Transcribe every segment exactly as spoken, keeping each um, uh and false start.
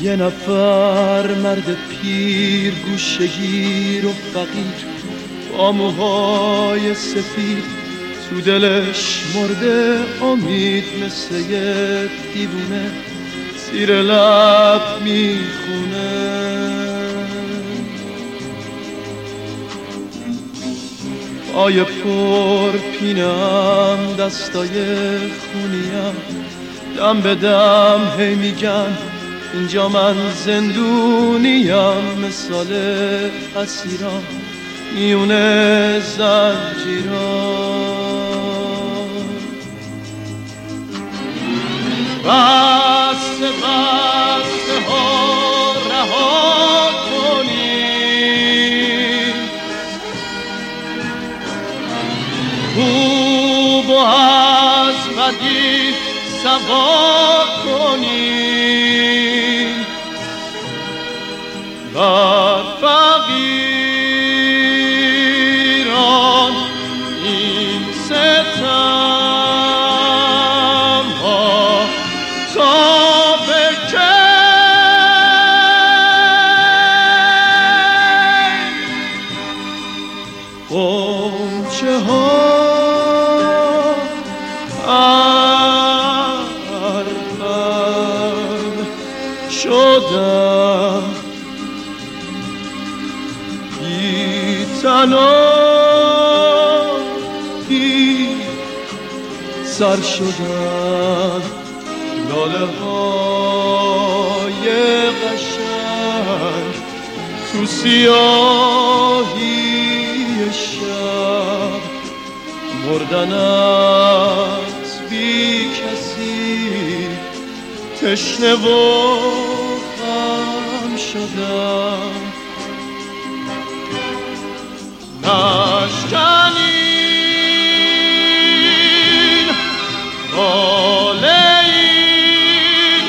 یه نفر مرد پیر گوشه‌گیر و فقیر با موهای سفید تو دلش مرده امید مثل یه دیوونه زیر لب میخونه. پای پر پینم دستای خونیم دم به دم هی میگن اینجا من زندونیم مثال اسیران میونه زنجیران. بسته بسته ها رها کنیم خوب و از بدی سوا کنیم بر فقیران این ستم ها تا به کی غنچه ها شدم بی تنها بی سر شدم لاله های قشنگ تو سیاهی شب مردن از بی کسی تشنه و خم شدم. نشکنین باله این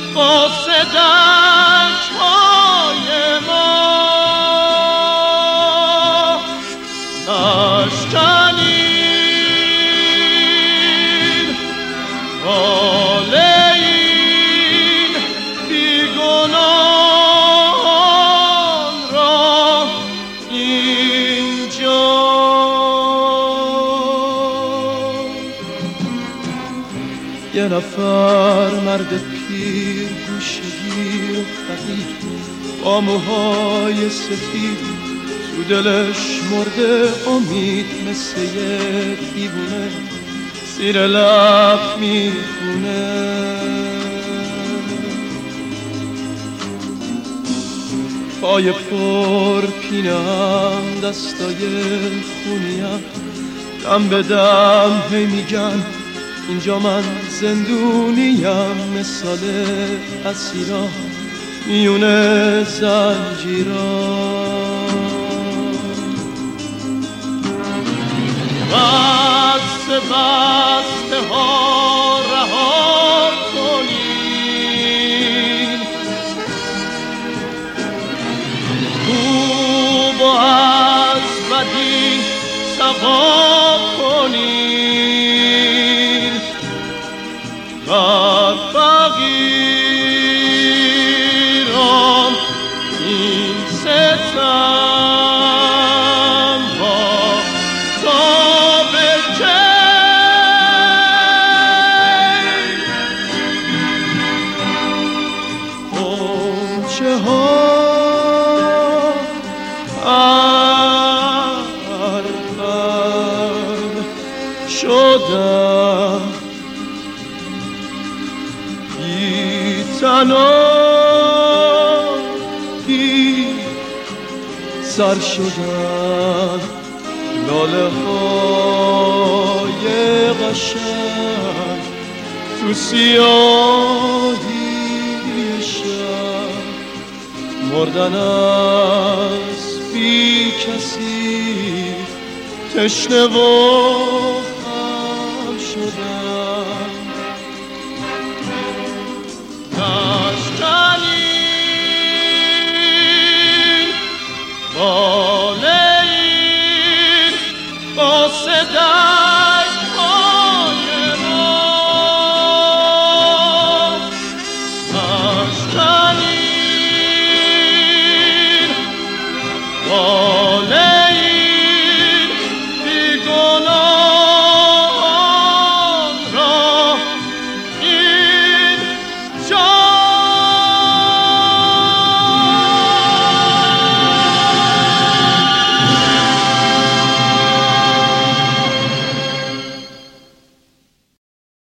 قاصدک های ما نشکنین باله یه نفر مرد پیر گوشه‌گیر و فقیر با موهای سفید تو دلش مرده امید مثل یه دیوونه زیر لب میخونه. پای پر پینم دستای خونیم دم به دم هی میگن اینجا من زندونیم مثال اسیران میونه زنجیران. بسته بسته ها رها کنیم خوب و از بدی سوا کنیم بر فقیران این ستم ها تا به کی غنچه ها ارقم شدم تنها بی سر شدن لاله های قشنگ تو سیاهی شب مردن از بی کسی تشنه و خم شدن. نشکنین باله این قاصدک های ما نشکنین ناله